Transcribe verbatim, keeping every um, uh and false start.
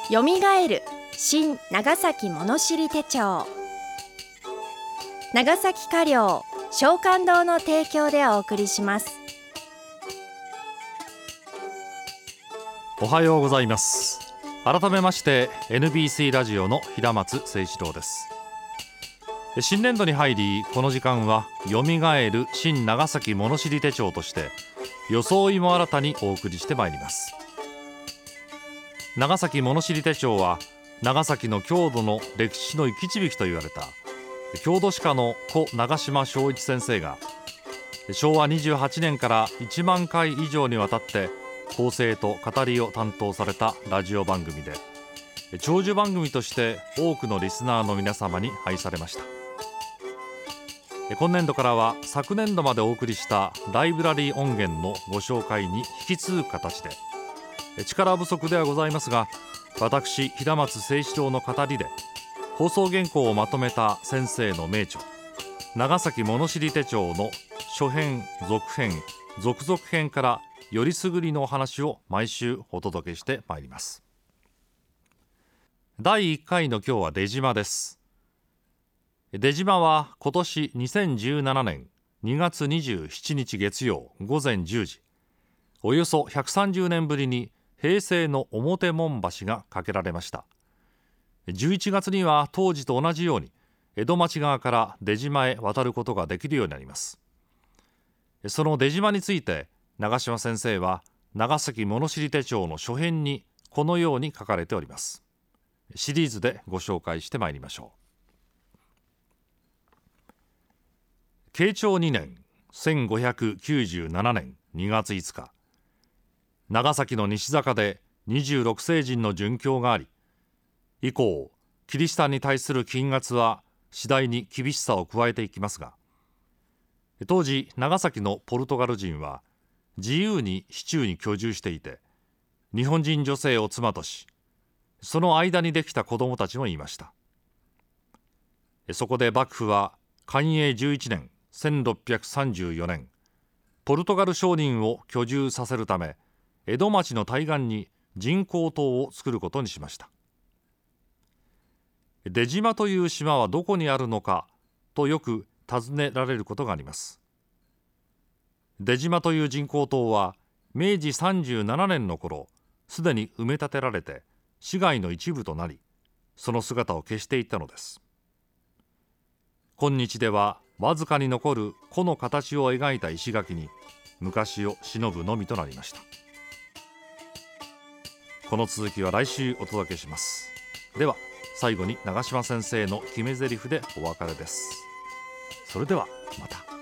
よみがえる新長崎物知り手帳、長崎華領松漢堂の提供でお送りします。 おはようございます。改めまして エヌビーシー ラジオの平松誠一郎です。新年度に入り、この時間はよみがえる新長崎物知り手帳として装いも新たにお送りしてまいります。長崎物知り手帳は長崎の郷土の歴史の生き字引と言われた郷土史家の故長島昭一先生がしょうわにじゅうはちねんからいちまんかい以上にわたって構成と語りを担当されたラジオ番組で、長寿番組として多くのリスナーの皆様に愛されました。今年度からは昨年度までお送りしたライブラリー音源のご紹介に引き継ぐ形で、力不足ではございますが、私平松誠一郎の語りで放送原稿をまとめた先生の名著長崎物知り手帳の初編続編続々編からよりすぐりのお話を毎週お届けしてまいります。だいいっかいの今日は出島です。出島は今年にせんじゅうななねんにがつにじゅうしちにち月曜ごぜんじゅうじ、およそひゃくさんじゅうねんぶりに平成の表門橋が架けられました。じゅういちがつには当時と同じように江戸町側から出島へ渡ることができるようになります。その出島について長島先生は長崎物知り手帳の初編にこのように書かれております。シリーズでご紹介してまいりましょう。慶長にねんせんごひゃくきゅうじゅうななねんにがついつか、長崎の西坂でにじゅうろくせいじんの殉教があり、以降キリシタンに対する禁圧は次第に厳しさを加えていきますが、当時長崎のポルトガル人は自由に市中に居住していて、日本人女性を妻とし、その間にできた子供たちもいました。そこで幕府は寛永じゅういちねんせんろっぴゃくさんじゅうよねん、ポルトガル商人を居住させるため江戸町の対岸に人工島を作ることにしました。出島という島はどこにあるのかとよく尋ねられることがあります。出島という人工島はめいじさんじゅうななねんの頃すでに埋め立てられて市街の一部となり、その姿を消していったのです。今日ではわずかに残る弧の形を描いた石垣に昔を偲ぶのみとなりました。この続きは来週お届けします。では最後に長島先生の決め台詞でお別れです。それではまた。